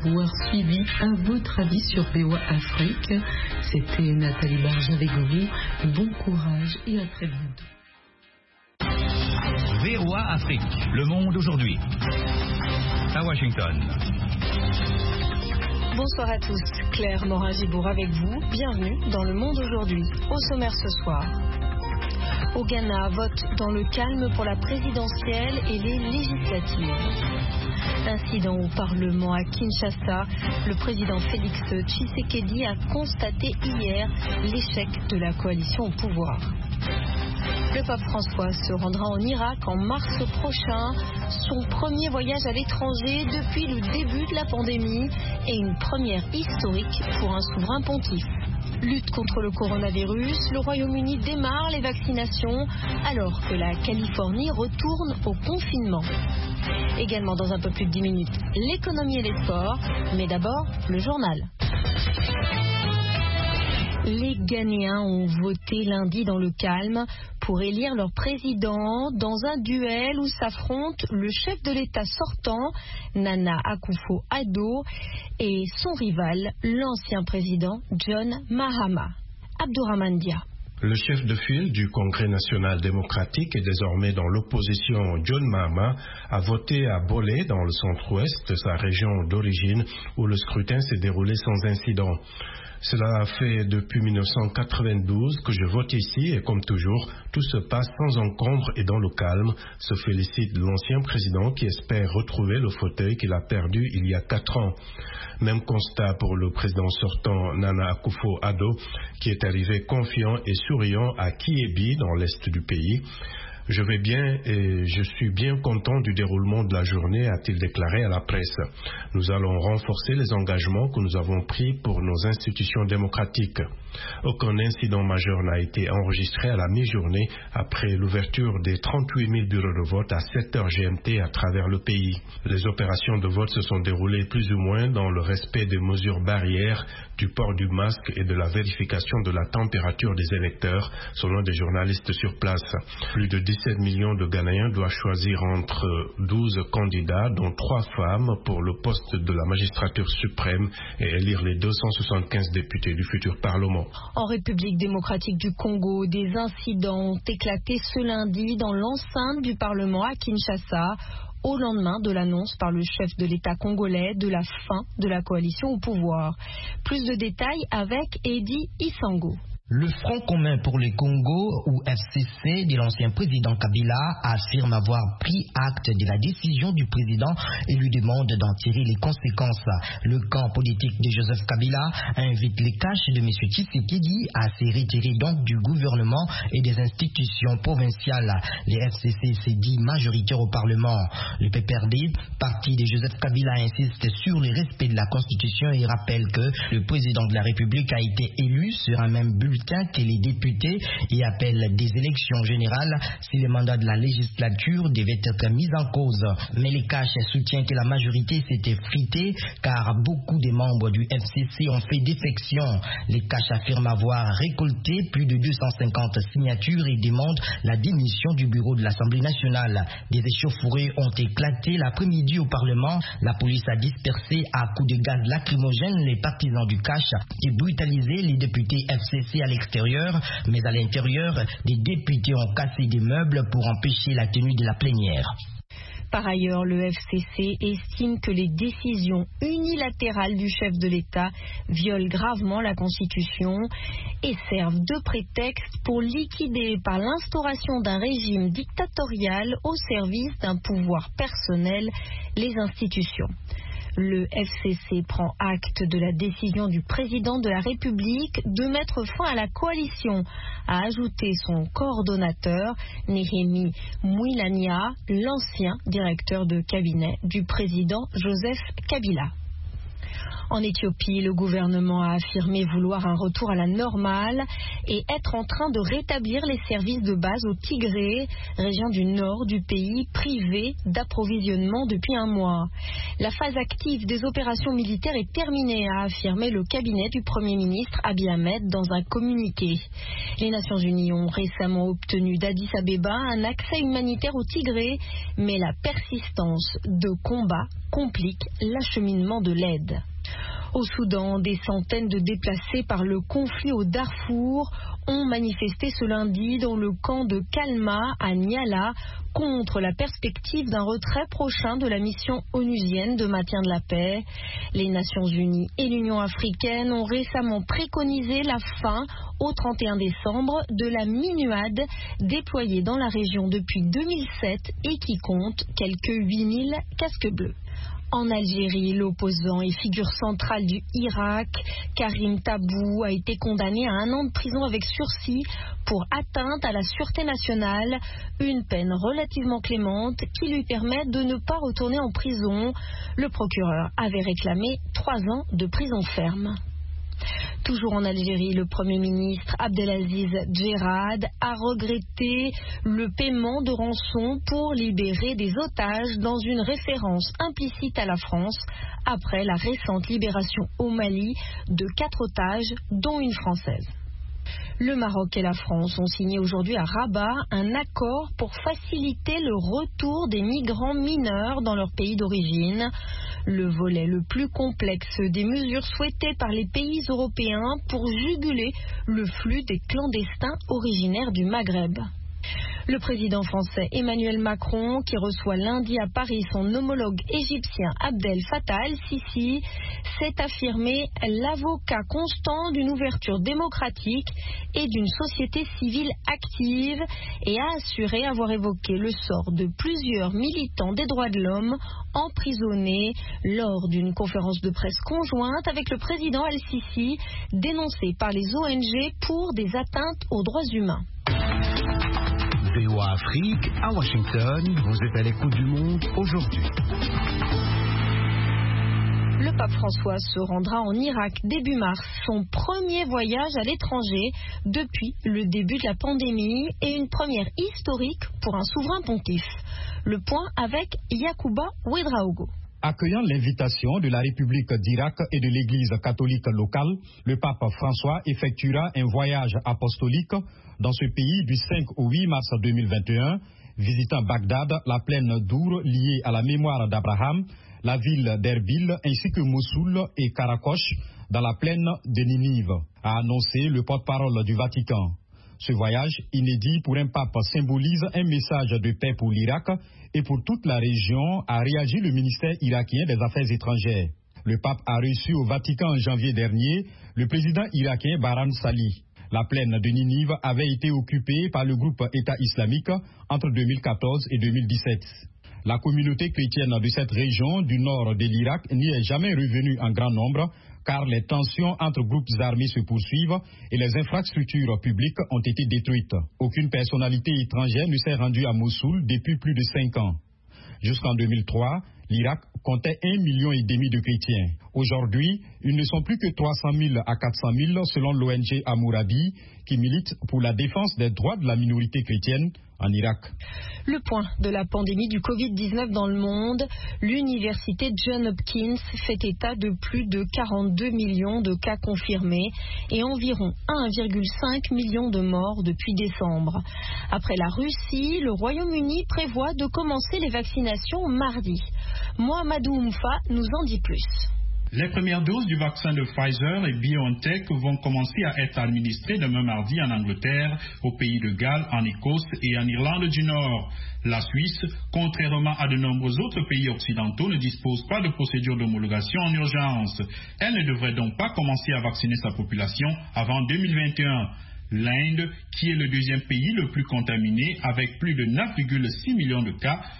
avoir suivi À votre avis sur VOA Afrique. C'était Nathalie Barge avec vous. Bon courage et à très bientôt. VOA Afrique, le monde aujourd'hui. À Washington. Bonsoir à tous, Claire Morin-Gibour avec vous. Bienvenue dans Le Monde aujourd'hui. Au sommaire ce soir. Au Ghana, vote dans le calme pour la présidentielle et les législatives. Incident au Parlement à Kinshasa, le président Félix Tshisekedi a constaté hier l'échec de la coalition au pouvoir. Le pape François se rendra en Irak en mars prochain, son premier voyage à l'étranger depuis le début de la pandémie et une première historique pour un souverain pontife. Lutte contre le coronavirus, le Royaume-Uni démarre les vaccinations alors que la Californie retourne au confinement. Également dans un peu plus de 10 minutes, l'économie et les sports, mais d'abord le journal. Les Ghanéens ont voté lundi dans le calme pour élire leur président dans un duel où s'affrontent le chef de l'État sortant, Nana Akufo-Addo, et son rival, l'ancien président John Mahama. Abdourahmane Dia. Le chef de file du Congrès national démocratique et désormais dans l'opposition, John Mahama, a voté à Bolé, dans le centre-ouest de sa région d'origine, où le scrutin s'est déroulé sans incident. Cela fait depuis 1992 que je vote ici et comme toujours, tout se passe sans encombre et dans le calme, se félicite l'ancien président qui espère retrouver le fauteuil qu'il a perdu il y a 4 ans. Même constat pour le président sortant Nana Akufo-Addo qui est arrivé confiant et souriant à Kiebi dans l'est du pays. Je vais bien et je suis bien content du déroulement de la journée, a-t-il déclaré à la presse. Nous allons renforcer les engagements que nous avons pris pour nos institutions démocratiques. Aucun incident majeur n'a été enregistré à la mi-journée après l'ouverture des 38 000 bureaux de vote à 7 heures GMT à travers le pays. Les opérations de vote se sont déroulées plus ou moins dans le respect des mesures barrières, du port du masque et de la vérification de la température des électeurs, selon des journalistes sur place. Plus de 17 millions de Ghanéens doivent choisir entre 12 candidats, dont 3 femmes, pour le poste de la magistrature suprême et élire les 275 députés du futur Parlement. En République démocratique du Congo, des incidents ont éclaté ce lundi dans l'enceinte du Parlement à Kinshasa, au lendemain de l'annonce par le chef de l'État congolais de la fin de la coalition au pouvoir. Plus de détails avec Eddie Isango. Le Front commun pour le Congo, ou FCC, de l'ancien président Kabila, affirme avoir pris acte de la décision du président et lui demande d'en tirer les conséquences. Le camp politique de Joseph Kabila invite les caches de M. Tshisekedi à se retirer donc du gouvernement et des institutions provinciales. Les FCC s'est dit majoritaire au Parlement. Le PPRD, parti de Joseph Kabila, insiste sur le respect de la Constitution et rappelle que le président de la République a été élu sur un même bulletin que les députés et appelle des élections générales si le mandat de la législature devait être mis en cause. Mais les Caches soutiennent que la majorité s'était fritée car beaucoup de membres du FCC ont fait défection. Les Caches affirment avoir récolté plus de 250 signatures et demandent la démission du bureau de l'Assemblée nationale. Des échauffourées ont éclaté l'après-midi au Parlement. La police a dispersé à coups de gaz lacrymogène les partisans du Cache et brutalisé les députés FCC à l'extérieur, mais à l'intérieur, des députés ont cassé des meubles pour empêcher la tenue de la plénière. Par ailleurs, le FCC estime que les décisions unilatérales du chef de l'État violent gravement la Constitution et servent de prétexte pour liquider par l'instauration d'un régime dictatorial au service d'un pouvoir personnel les institutions. Le FCC prend acte de la décision du président de la République de mettre fin à la coalition, a ajouté son coordonnateur, Néhémie Mouilania, l'ancien directeur de cabinet du président Joseph Kabila. En Éthiopie, le gouvernement a affirmé vouloir un retour à la normale et être en train de rétablir les services de base au Tigré, région du nord du pays privée d'approvisionnement depuis un mois. La phase active des opérations militaires est terminée, a affirmé le cabinet du Premier ministre Abiy Ahmed dans un communiqué. Les Nations Unies ont récemment obtenu d'Addis Abeba un accès humanitaire au Tigré, mais la persistance de combats complique l'acheminement de l'aide. Au Soudan, des centaines de déplacés par le conflit au Darfour ont manifesté ce lundi dans le camp de Kalma à Niala contre la perspective d'un retrait prochain de la mission onusienne de maintien de la paix. Les Nations Unies et l'Union africaine ont récemment préconisé la fin au 31 décembre de la MINUAD déployée dans la région depuis 2007 et qui compte quelques 8000 casques bleus. En Algérie, l'opposant et figure centrale du Irak, Karim Tabou, a été condamné à 1 an de prison avec sursis pour atteinte à la sûreté nationale, une peine relativement clémente qui lui permet de ne pas retourner en prison. Le procureur avait réclamé 3 ans de prison ferme. Toujours en Algérie, le Premier ministre Abdelaziz Djerad a regretté le paiement de rançon pour libérer des otages dans une référence implicite à la France après la récente libération au Mali de 4 otages, dont une Française. Le Maroc et la France ont signé aujourd'hui à Rabat un accord pour faciliter le retour des migrants mineurs dans leur pays d'origine. Le volet le plus complexe des mesures souhaitées par les pays européens pour juguler le flux des clandestins originaires du Maghreb. Le président français Emmanuel Macron, qui reçoit lundi à Paris son homologue égyptien Abdel Fattah el-Sisi, s'est affirmé l'avocat constant d'une ouverture démocratique et d'une société civile active et a assuré avoir évoqué le sort de plusieurs militants des droits de l'homme emprisonnés lors d'une conférence de presse conjointe avec le président el-Sisi, dénoncée par les ONG pour des atteintes aux droits humains. VOA Afrique, à Washington, vous êtes à l'écoute du monde aujourd'hui. Le pape François se rendra en Irak début mars, son premier voyage à l'étranger depuis le début de la pandémie et une première historique pour un souverain pontife. Le point avec Yacouba Ouedraogo. Accueillant l'invitation de la République d'Irak et de l'Église catholique locale, le pape François effectuera un voyage apostolique dans ce pays du 5 au 8 mars 2021, visitant Bagdad, la plaine d'Our liée à la mémoire d'Abraham, la ville d'Erbil ainsi que Mossoul et Karakosh dans la plaine de Ninive, a annoncé le porte-parole du Vatican. Ce voyage inédit pour un pape symbolise un message de paix pour l'Irak et pour toute la région, a réagi le ministère irakien des Affaires étrangères. Le pape a reçu au Vatican en janvier dernier le président irakien Barham Salih. La plaine de Ninive avait été occupée par le groupe État islamique entre 2014 et 2017. La communauté chrétienne de cette région du nord de l'Irak n'y est jamais revenue en grand nombre car les tensions entre groupes armés se poursuivent et les infrastructures publiques ont été détruites. Aucune personnalité étrangère ne s'est rendue à Mossoul depuis plus de 5 ans. Jusqu'en 2003, l'Irak comptait 1,5 million de chrétiens. Aujourd'hui, ils ne sont plus que 300 000 à 400 000 selon l'ONG Hamourabi qui milite pour la défense des droits de la minorité chrétienne en Irak. Le point de la pandémie du Covid-19 dans le monde, l'université Johns Hopkins fait état de plus de 42 millions de cas confirmés et environ 1,5 million de morts depuis décembre. Après la Russie, le Royaume-Uni prévoit de commencer les vaccinations mardi. Mohamedou Oumfa nous en dit plus. Les premières doses du vaccin de Pfizer et BioNTech vont commencer à être administrées demain mardi en Angleterre, au pays de Galles, en Écosse et en Irlande du Nord. La Suisse, contrairement à de nombreux autres pays occidentaux, ne dispose pas de procédure d'homologation en urgence. Elle ne devrait donc pas commencer à vacciner sa population avant 2021. L'Inde, qui est le deuxième pays le plus contaminé avec plus de 9,6 millions de cas,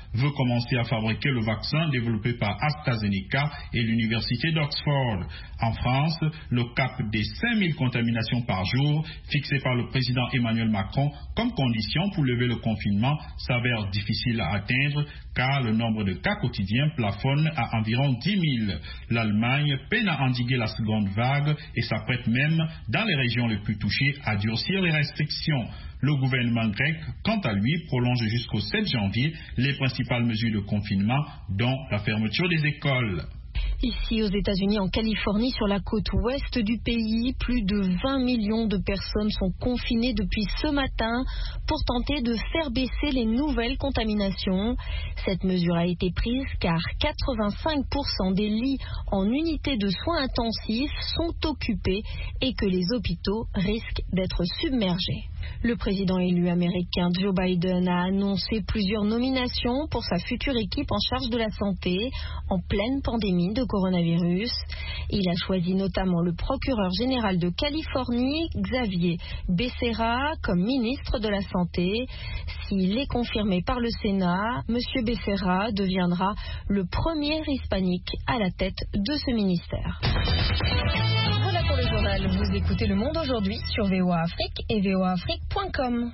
veut commencer à fabriquer le vaccin développé par AstraZeneca et l'université d'Oxford. En France, le cap des 5000 contaminations par jour, fixé par le président Emmanuel Macron comme condition pour lever le confinement, s'avère difficile à atteindre car le nombre de cas quotidiens plafonne à environ 10 000. L'Allemagne peine à endiguer la seconde vague et s'apprête même, dans les régions les plus touchées, à durcir les restrictions. Le gouvernement grec, quant à lui, prolonge jusqu'au 7 janvier les principales mesures de confinement, dont la fermeture des écoles. Ici, aux États-Unis, en Californie, sur la côte ouest du pays, plus de 20 millions de personnes sont confinées depuis ce matin pour tenter de faire baisser les nouvelles contaminations. Cette mesure a été prise car 85% des lits en unité de soins intensifs sont occupés et que les hôpitaux risquent d'être submergés. Le président élu américain Joe Biden a annoncé plusieurs nominations pour sa future équipe en charge de la santé en pleine pandémie de coronavirus. Il a choisi notamment le procureur général de Californie, Xavier Becerra, comme ministre de la Santé. S'il est confirmé par le Sénat, M. Becerra deviendra le premier hispanique à la tête de ce ministère. Voilà pour le journal. Vous écoutez Le Monde aujourd'hui sur VOA Afrique et voaafrique.com.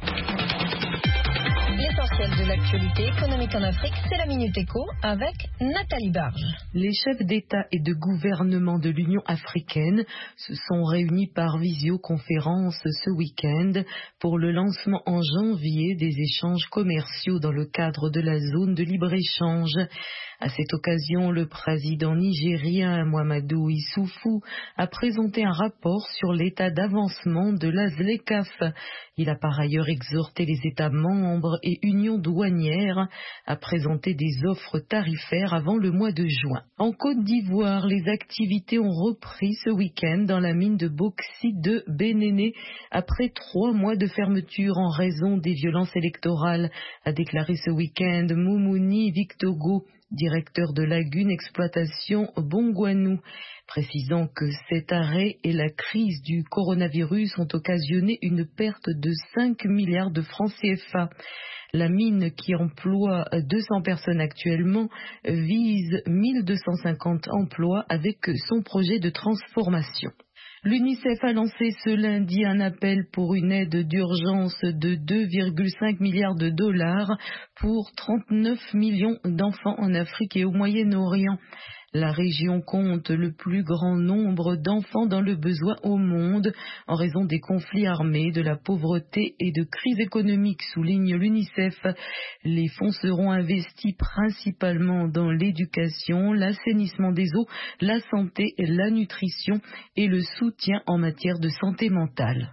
L'essentiel de l'actualité économique en Afrique, c'est la Minute Éco avec Nathalie Barge. Les chefs d'État et de gouvernement de l'Union africaine se sont réunis par visioconférence ce week-end pour le lancement en janvier des échanges commerciaux dans le cadre de la zone de libre-échange. À cette occasion, le président nigérien Mahamadou Issoufou a présenté un rapport sur l'état d'avancement de la ZLECAf. Il a par ailleurs exhorté les États membres et unions douanières à présenter des offres tarifaires avant le mois de juin. En Côte d'Ivoire, les activités ont repris ce week-end dans la mine de bauxite de Bénéné après 3 mois de fermeture en raison des violences électorales, a déclaré ce week-end Moumouni Victogo, directeur de Lagune Exploitation Bongouanou, précisant que cet arrêt et la crise du coronavirus ont occasionné une perte de 5 milliards de francs CFA. La mine, qui emploie 200 personnes actuellement, vise 1250 emplois avec son projet de transformation. L'UNICEF a lancé ce lundi un appel pour une aide d'urgence de 2,5 milliards de dollars pour 39 millions d'enfants en Afrique et au Moyen-Orient. La région compte le plus grand nombre d'enfants dans le besoin au monde en raison des conflits armés, de la pauvreté et de crises économiques, souligne l'UNICEF. Les fonds seront investis principalement dans l'éducation, l'assainissement des eaux, la santé, la nutrition et le soutien en matière de santé mentale.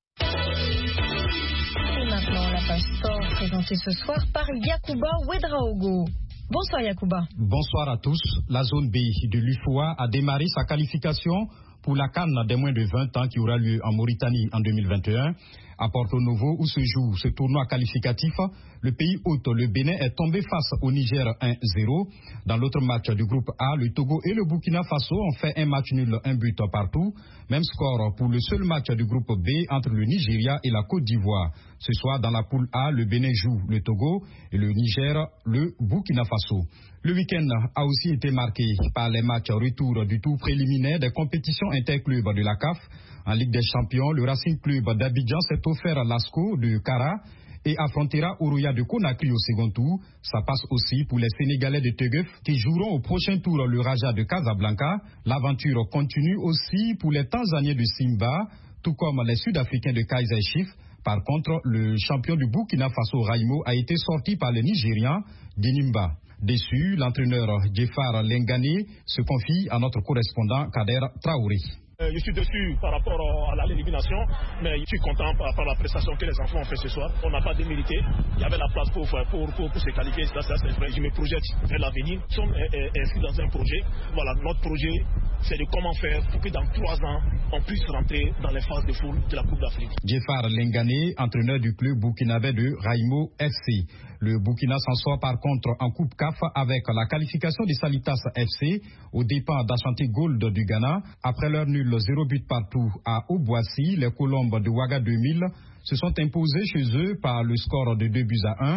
Et maintenant, la page sport présentée ce soir par Yacouba Ouedraogo. Bonsoir Yacouba. Bonsoir à tous. La zone B de l'UFOA a démarré sa qualification pour la CAN des moins de 20 ans qui aura lieu en Mauritanie en 2021. À Porto Novo, où se joue ce tournoi qualificatif, le pays hôte, le Bénin, est tombé face au Niger 1-0. Dans l'autre match du groupe A, le Togo et le Burkina Faso ont fait un match nul, un but partout. Même score pour le seul match du groupe B entre le Nigeria et la Côte d'Ivoire. Ce soir, dans la poule A, le Bénin joue le Togo et le Niger le Burkina Faso. Le week-end a aussi été marqué par les matchs retour du tour préliminaire des compétitions interclubs de la CAF. En Ligue des Champions, le Racing Club d'Abidjan s'est offert l'ASCO de Kara et affrontera Oroya de Conakry au second tour. Ça passe aussi pour les Sénégalais de Teguef qui joueront au prochain tour le Raja de Casablanca. L'aventure continue aussi pour les Tanzaniens de Simba, tout comme les Sud-Africains de Kaizer Chiefs. Par contre, le champion du Burkina Faso, Raimo, a été sorti par les Nigérians d'Enimba. Déçu, l'entraîneur Jeffar Lengane se confie à notre correspondant Kader Traoré. Je suis déçu par rapport à l'élimination, mais je suis content par la prestation que les enfants ont fait ce soir. On n'a pas démérité. Il y avait la place pour se qualifier. Ça, c'est vrai. Je me projette vers l'avenir. Nous sommes inscrits dans un projet. Voilà, notre projet, c'est de comment faire pour que dans 3 ans, on puisse rentrer dans les phases de foule de la Coupe d'Afrique. Jeffar Lengane, entraîneur du club burkinabé de Raimo FC. Le Burkina s'en sort par contre en Coupe CAF avec la qualification des Salitas FC aux dépens d'Ashanti Gold du Ghana. Après leur nul 0 but partout à Obuasi, les Colombes de Ouaga 2000 se sont imposés chez eux par le score de 2-1.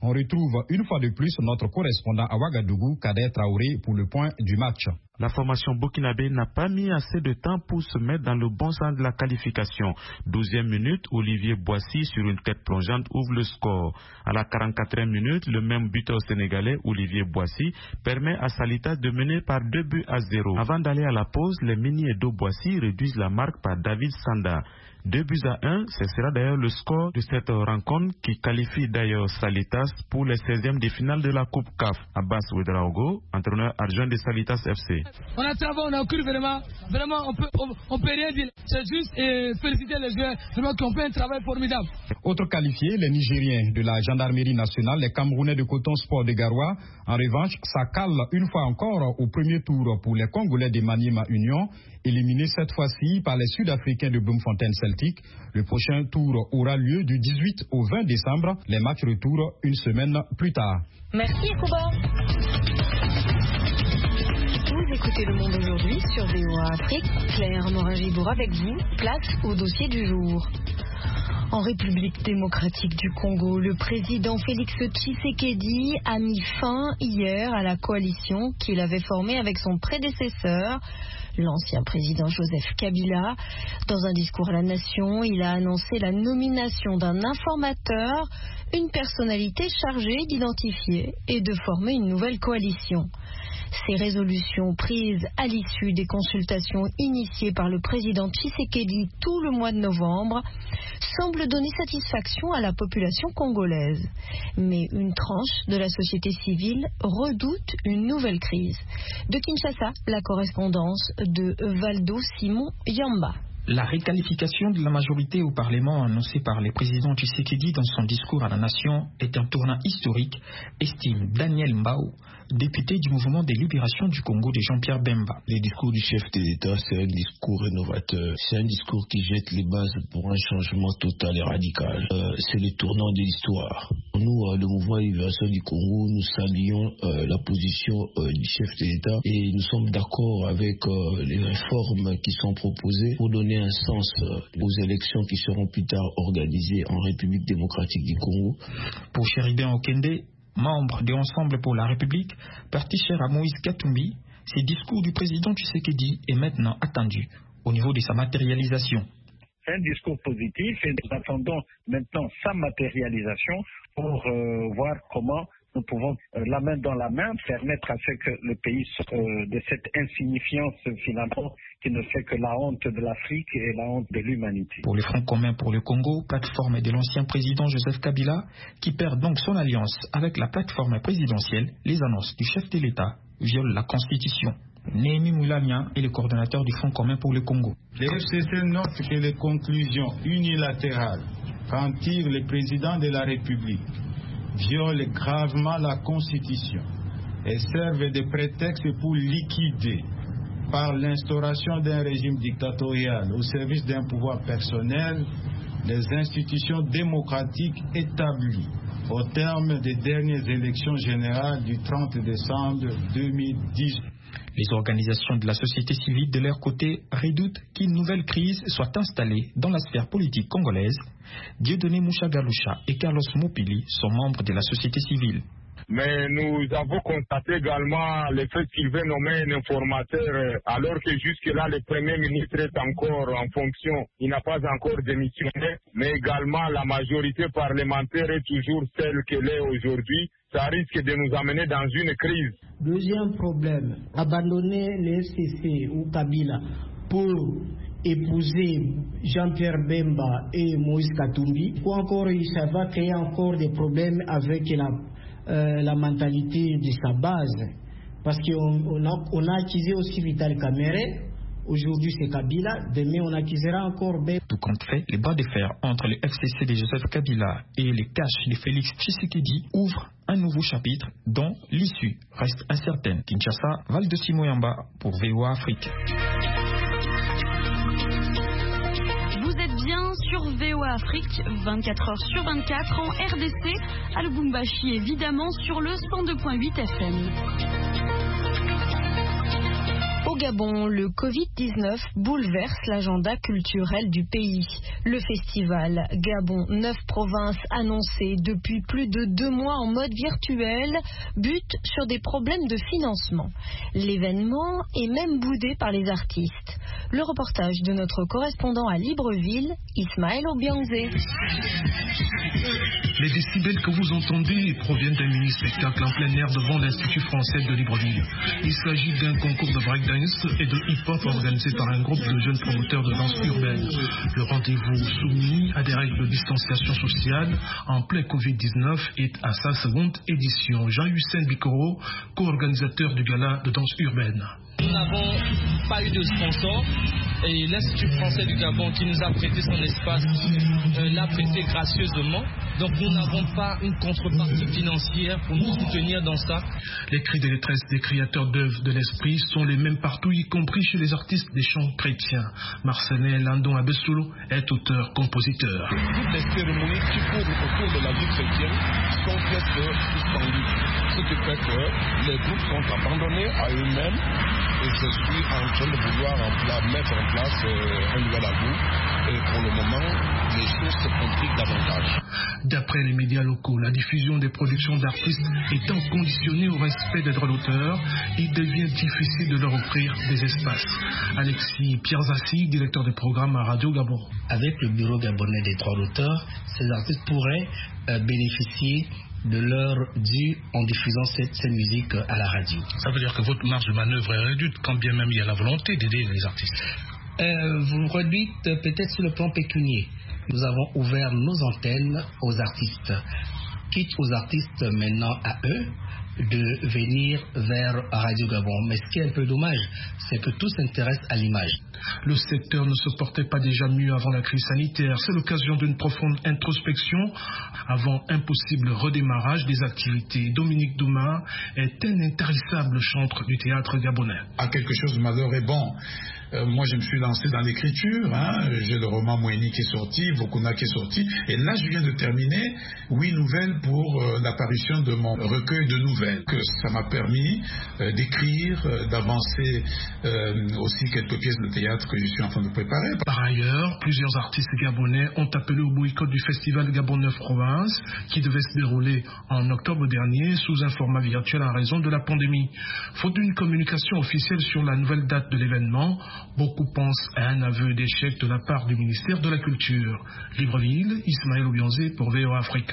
On retrouve une fois de plus notre correspondant à Ouagadougou, Kader Traoré, pour le point du match. La formation burkinabé n'a pas mis assez de temps pour se mettre dans le bon sens de la qualification. 12e minute, Olivier Boissy sur une tête plongeante ouvre le score. À la 44e minute, le même buteur sénégalais, Olivier Boissy, permet à Salitas de mener par 2-0. Avant d'aller à la pause, les Mini Edo Boissy réduisent la marque par David Sanda. 2-1, ce sera d'ailleurs le score de cette rencontre qui qualifie d'ailleurs Salitas pour les 16e de finale de la Coupe CAF. Abbas Ouedraogo, entraîneur adjoint de Salitas FC. On a travaillé, on a couru vraiment on peut rien dire. C'est juste féliciter les joueurs vraiment qui ont fait un travail formidable. Autres qualifiés, les Nigériens de la Gendarmerie nationale, les Camerounais de Coton Sport de Garoua. En revanche, ça cale une fois encore au premier tour pour les Congolais de Maniema Union, éliminés cette fois-ci par les Sud-Africains de Bloemfontein Celtic. Le prochain tour aura lieu du 18 au 20 décembre. Les matchs retour une semaine plus tard. Merci Kouba. Vous écoutez Le Monde aujourd'hui sur VOA Afrique. Claire Morin-Gibour avec vous. Place au dossier du jour. En République démocratique du Congo, le président Félix Tshisekedi a mis fin hier à la coalition qu'il avait formée avec son prédécesseur, l'ancien président Joseph Kabila. Dans un discours à la nation, il a annoncé la nomination d'un informateur, une personnalité chargée d'identifier et de former une nouvelle coalition. Ces résolutions prises à l'issue des consultations initiées par le président Tshisekedi tout le mois de novembre semblent donner satisfaction à la population congolaise. Mais une tranche de la société civile redoute une nouvelle crise. De Kinshasa, la correspondance de Valdo Simon Yamba. La réqualification de la majorité au Parlement annoncée par le président Tshisekedi dans son discours à la nation est un tournant historique, estime Daniel Mbao, député du mouvement de libération du Congo de Jean-Pierre Bemba. Le discours du chef de l'État, c'est un discours rénovateur. C'est un discours qui jette les bases pour un changement total et radical. C'est le tournant de l'histoire. Nous, le mouvement de libération du Congo, nous saluons la position du chef de l'État et nous sommes d'accord avec les réformes qui sont proposées pour donner un sens aux élections qui seront plus tard organisées en République démocratique du Congo. Pour Chéribin Okende, membre de Ensemble pour la République, parti cher à Moïse Katumbi, ce discours du président Tshisekedi est maintenant attendu au niveau de sa matérialisation. C'est un discours positif et nous attendons maintenant sa matérialisation pour voir comment nous pouvons, la main dans la main, permettre à ce que le pays sorte de cette insignifiance finalement qui ne fait que la honte de l'Afrique et la honte de l'humanité. Pour le Front commun pour le Congo, plateforme de l'ancien président Joseph Kabila, qui perd donc son alliance avec la plateforme présidentielle, les annonces du chef de l'État violent la Constitution. Néhémie Moulania est le coordonnateur du Front commun pour le Congo. Le FCC note que les conclusions unilatérales qu'en tire le président de la République violent gravement la Constitution et servent de prétexte pour liquider par l'instauration d'un régime dictatorial au service d'un pouvoir personnel les institutions démocratiques établies au terme des dernières élections générales du 30 décembre 2010. Les organisations de la société civile, de leur côté, redoutent qu'une nouvelle crise soit installée dans la sphère politique congolaise. Dieudonné Mouchagaloucha et Carlos Mopili sont membres de la société civile. Mais nous avons constaté également le fait qu'il veut nommer un informateur alors que jusque-là le Premier ministre est encore en fonction. Il n'a pas encore démissionné, mais également la majorité parlementaire est toujours celle qu'elle est aujourd'hui. Ça risque de nous amener dans une crise. Deuxième problème, abandonner le FCC ou Kabila pour épouser Jean-Pierre Bemba et Moïse Katumbi, ou encore ça va créer encore des problèmes avec la mentalité de sa base. Parce qu'on a accusé aussi Vital Kamerhe, aujourd'hui c'est Kabila, demain on accusera encore Bemba. Tout compte fait, les bras de fer entre le FCC de Joseph Kabila et les caches de Félix Tshisekedi ouvrent un nouveau chapitre dont l'issue reste incertaine. Kinshasa, Valdo Simoyamba pour VOA Afrique. Vous êtes bien sur VOA Afrique, 24h sur 24 en RDC, à Lubumbashi évidemment sur le 102.8 FM. Au Gabon, le Covid-19 bouleverse l'agenda culturel du pays. Le festival Gabon 9 provinces annoncé depuis plus de 2 mois en mode virtuel bute sur des problèmes de financement. L'événement est même boudé par les artistes. Le reportage de notre correspondant à Libreville, Ismaël Obianzé. Les décibels que vous entendez proviennent d'un mini-spectacle en plein air devant l'Institut français de Libreville. Il s'agit d'un concours de breakdance et de hip-hop organisé par un groupe de jeunes promoteurs de danse urbaine. Le rendez-vous soumis à des règles de distanciation sociale en plein Covid-19 est à sa seconde édition. Jean-Hussein Bikoro, co-organisateur du gala de danse urbaine. Nous n'avons pas eu de sponsor et l'Institut français du Gabon qui nous a prêté son espace l'a prêté gracieusement. Donc nous n'avons pas une contrepartie financière pour nous soutenir dans ça. Les cris de détresse des créateurs d'œuvres de l'esprit sont les mêmes partout, y compris chez les artistes des chants chrétiens. Marcelin Landon Abessolo est auteur-compositeur. Toutes les cérémonies qui courent autour de la vie chrétienne sont presque suspendues. Ce qui fait que les groupes sont abandonnés à eux-mêmes et je suis en train de vouloir mettre en place un nouvel album. Et pour le moment, les choses se compliquent davantage. D'après les médias locaux, la diffusion des productions d'artistes étant conditionnée au respect des droits d'auteur, il devient difficile de leur offrir des espaces. Alexis Pierzassi, directeur de programme à Radio Gabon. Avec le bureau gabonais des droits d'auteur, ces artistes pourraient bénéficier de leur dû en diffusant cette musique à la radio. Ça veut dire que votre marge de manœuvre est réduite quand bien même il y a la volonté d'aider les artistes. Vous réduite peut-être sur le plan pécunier. Nous avons ouvert nos antennes aux artistes. Quitte aux artistes maintenant à eux de venir vers Radio Gabon. Mais ce qui est un peu dommage, c'est que tout s'intéresse à l'image. Le secteur ne se portait pas déjà mieux avant la crise sanitaire. C'est l'occasion d'une profonde introspection avant un possible redémarrage des activités. Dominique Douma est un intarissable chantre du théâtre gabonais. À quelque chose de malheur est bon. Moi, je me suis lancé dans l'écriture. J'ai le roman Moeni qui est sorti, Vokuna qui est sorti. Et là, je viens de terminer 8 nouvelles pour l'apparition de mon recueil de nouvelles. Que ça m'a permis d'écrire, d'avancer aussi quelques pièces de théâtre que je suis en train de préparer. Par ailleurs, plusieurs artistes gabonais ont appelé au boycott du festival Gabon 9 provinces qui devait se dérouler en octobre dernier sous un format virtuel en raison de la pandémie. Faute d'une communication officielle sur la nouvelle date de l'événement, beaucoup pensent à un aveu d'échec de la part du ministère de la Culture. Libreville, Ismaël Obianzé pour VOA Afrique.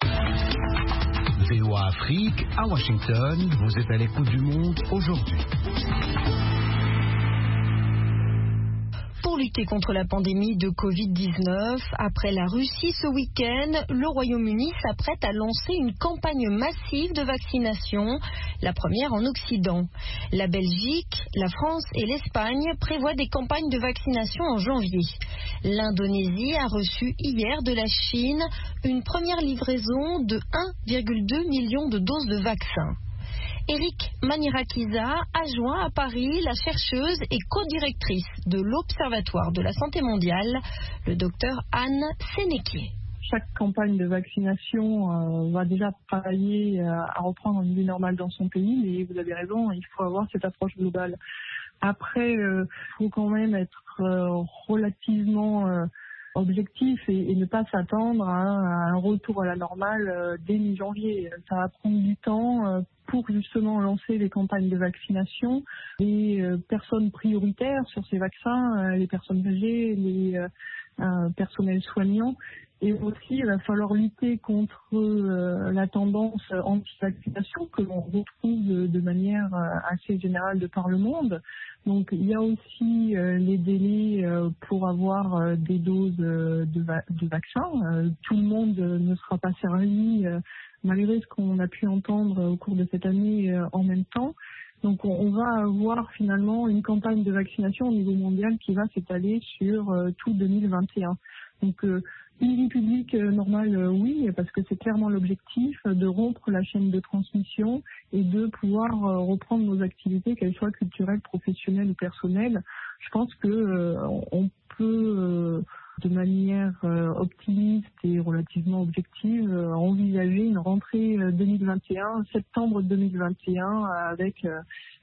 VOA Afrique, à Washington, vous êtes à l'écoute du monde aujourd'hui. Pour lutter contre la pandémie de Covid-19, après la Russie ce week-end, le Royaume-Uni s'apprête à lancer une campagne massive de vaccination, la première en Occident. La Belgique, la France et l'Espagne prévoient des campagnes de vaccination en janvier. L'Indonésie a reçu hier de la Chine une première livraison de 1,2 million de doses de vaccins. Eric Manirakiza a joint à Paris la chercheuse et co-directrice de l'Observatoire de la santé mondiale, le docteur Anne Sénéquier. Chaque campagne de vaccination va déjà travailler à reprendre une vie normale dans son pays, mais vous avez raison, il faut avoir cette approche globale. Après, il faut quand même être relativement objectif et ne pas s'attendre à un retour à la normale dès mi-janvier. Ça va prendre du temps pour justement lancer les campagnes de vaccination. Les personnes prioritaires sur ces vaccins, les personnes âgées, les personnels soignants. Et aussi, il va falloir lutter contre la tendance anti-vaccination que l'on retrouve de manière assez générale de par le monde. Donc, il y a aussi les délais pour avoir des doses de vaccins. Tout le monde ne sera pas servi, malgré ce qu'on a pu entendre au cours de cette année en même temps. Donc, on va avoir finalement une campagne de vaccination au niveau mondial qui va s'étaler sur tout 2021. Donc, une vie publique normale, oui, parce que c'est clairement l'objectif de rompre la chaîne de transmission et de pouvoir reprendre nos activités, qu'elles soient culturelles, professionnelles ou personnelles. Je pense que on peut, de manière optimiste et relativement objective, envisager une rentrée 2021, septembre 2021, avec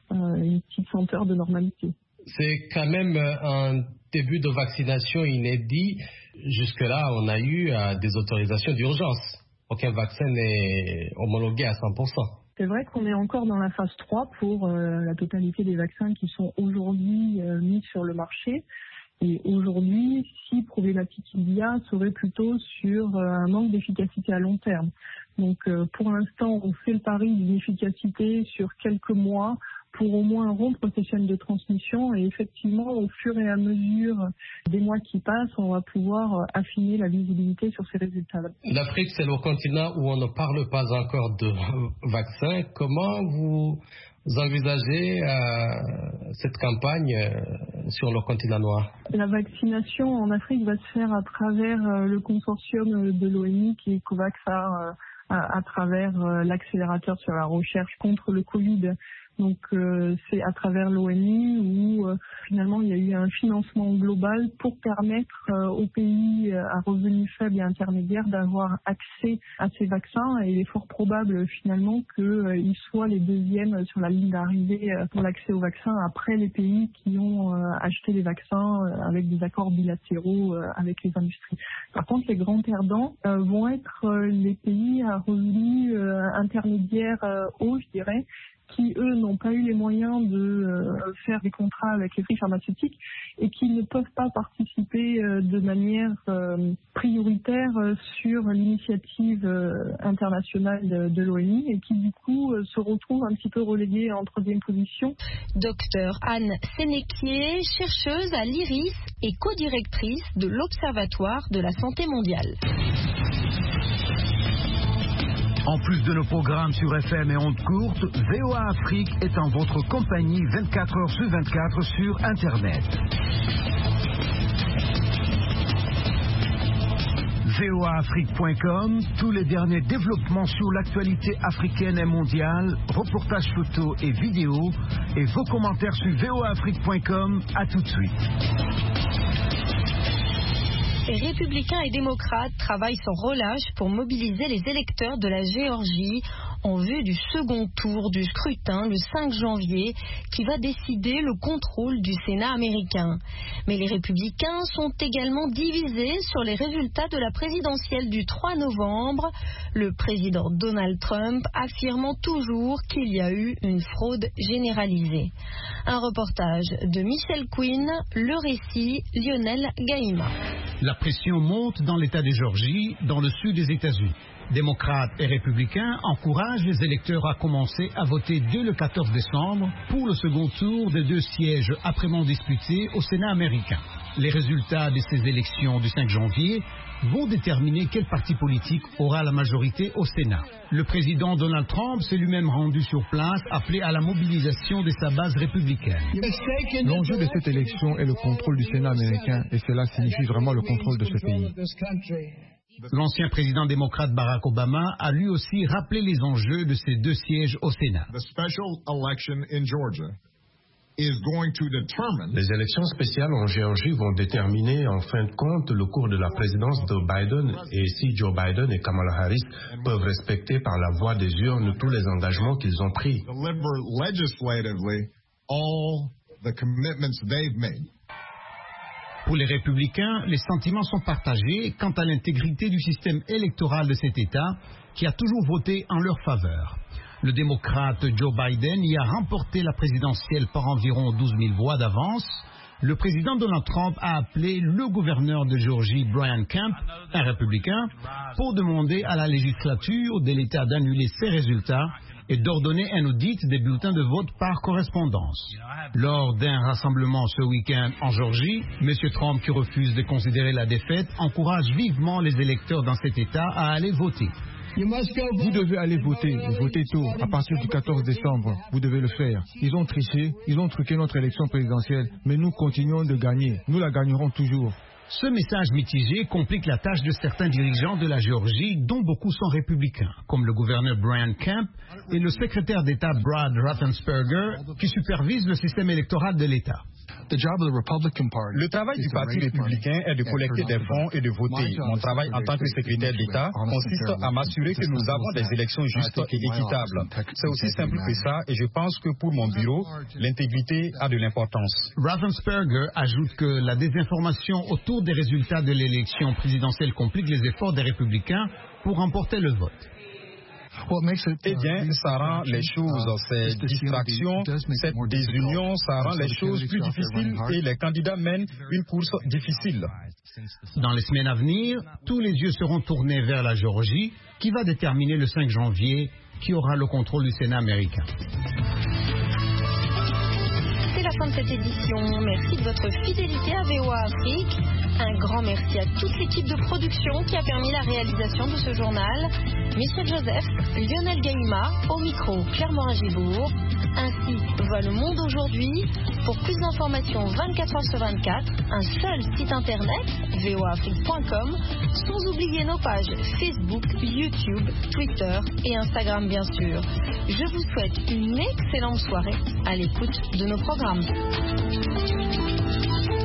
une petite senteur de normalité. C'est quand même un début de vaccination inédit. Jusque-là, on a eu des autorisations d'urgence. Aucun vaccin n'est homologué à 100%. C'est vrai qu'on est encore dans la phase 3 pour la totalité des vaccins qui sont aujourd'hui mis sur le marché. Et aujourd'hui, si problématique il y a, serait plutôt sur un manque d'efficacité à long terme. Donc pour l'instant, on fait le pari d'une efficacité sur quelques mois pour au moins rompre ces chaînes de transmission. Et effectivement, au fur et à mesure des mois qui passent, on va pouvoir affiner la visibilité sur ces résultats. L'Afrique, c'est le continent où on ne parle pas encore de vaccin. Comment vous envisagez cette campagne sur le continent noir? La vaccination en Afrique va se faire à travers le consortium de l'ONU qui est COVAX à travers l'accélérateur sur la recherche contre le Covid. Donc c'est à travers l'ONU où finalement il y a eu un financement global pour permettre aux pays à revenus faibles et intermédiaires d'avoir accès à ces vaccins, et il est fort probable finalement qu'ils soient les deuxièmes sur la ligne d'arrivée pour l'accès aux vaccins après les pays qui ont acheté les vaccins avec des accords bilatéraux avec les industries. Par contre, les grands perdants vont être les pays à revenus intermédiaires hauts, je dirais, qui, eux, n'ont pas eu les moyens de faire des contrats avec les prix pharmaceutiques et qui ne peuvent pas participer de manière prioritaire sur l'initiative internationale de l'ONU et qui, du coup, se retrouvent un petit peu relégués en troisième position. Docteur Anne Sénéquier, chercheuse à l'IRIS et co-directrice de l'Observatoire de la santé mondiale. En plus de nos programmes sur FM et ondes courtes, VOA Afrique est en votre compagnie 24 heures sur 24 sur Internet. voaafrique.com, tous les derniers développements sur l'actualité africaine et mondiale, reportages photos et vidéos, et vos commentaires sur voaafrique.com. À tout de suite. Républicains et démocrates travaillent sans relâche pour mobiliser les électeurs de la Géorgie en vue du second tour du scrutin le 5 janvier qui va décider le contrôle du Sénat américain. Mais les républicains sont également divisés sur les résultats de la présidentielle du 3 novembre, le président Donald Trump affirmant toujours qu'il y a eu une fraude généralisée. Un reportage de Michel Quinn, le récit Lionel Gaïma. La pression monte dans l'État de Géorgie, dans le sud des États-Unis. Démocrates et républicains encouragent les électeurs à commencer à voter dès le 14 décembre pour le second tour des 2 sièges âprement disputés au Sénat américain. Les résultats de ces élections du 5 janvier vont déterminer quel parti politique aura la majorité au Sénat. Le président Donald Trump s'est lui-même rendu sur place, appelé à la mobilisation de sa base républicaine. L'enjeu de cette élection est le contrôle du Sénat américain, et cela signifie vraiment le contrôle de ce pays. L'ancien président démocrate Barack Obama a lui aussi rappelé les enjeux de ces 2 sièges au Sénat. Les élections spéciales en Géorgie vont déterminer en fin de compte le cours de la présidence de Biden et si Joe Biden et Kamala Harris peuvent respecter par la voie des urnes tous les engagements qu'ils ont pris. Pour les républicains, les sentiments sont partagés quant à l'intégrité du système électoral de cet État qui a toujours voté en leur faveur. Le démocrate Joe Biden y a remporté la présidentielle par environ 12 000 voix d'avance. Le président Donald Trump a appelé le gouverneur de Géorgie, Brian Kemp, un républicain, pour demander à la législature de l'État d'annuler ses résultats et d'ordonner un audit des bulletins de vote par correspondance. Lors d'un rassemblement ce week-end en Géorgie, M. Trump, qui refuse de considérer la défaite, encourage vivement les électeurs dans cet État à aller voter. Vous devez aller voter, voter tôt, à partir du 14 décembre. Vous devez le faire. Ils ont triché, ils ont truqué notre élection présidentielle, mais nous continuons de gagner. Nous la gagnerons toujours. Ce message mitigé complique la tâche de certains dirigeants de la Géorgie, dont beaucoup sont républicains, comme le gouverneur Brian Kemp et le secrétaire d'État Brad Raffensperger, qui supervise le système électoral de l'État. Le travail du Parti républicain est de collecter des fonds et de voter. Mon travail en tant que secrétaire d'État consiste à m'assurer que nous avons des élections justes et équitables. C'est aussi simple que ça et je pense que pour mon bureau, l'intégrité a de l'importance. Ravensperger ajoute que la désinformation autour des résultats de l'élection présidentielle complique les efforts des républicains pour remporter le vote. Eh bien, ça rend les choses, ces distractions, cette désunion, ça rend les choses plus difficiles et les candidats mènent une course difficile. Dans les semaines à venir, tous les yeux seront tournés vers la Géorgie, qui va déterminer le 5 janvier qui aura le contrôle du Sénat américain. C'est la fin de cette édition. Merci de votre fidélité à VOA Afrique. Un grand merci à toute l'équipe de production qui a permis la réalisation de ce journal. Michel Joseph, Lionel Gaïma, au micro Claire Morin-Gibourg. Ainsi va le monde aujourd'hui. Pour plus d'informations 24h/24, un seul site internet, voaafrique.com, sans oublier nos pages Facebook, YouTube, Twitter et Instagram bien sûr. Je vous souhaite une excellente soirée à l'écoute de nos programmes.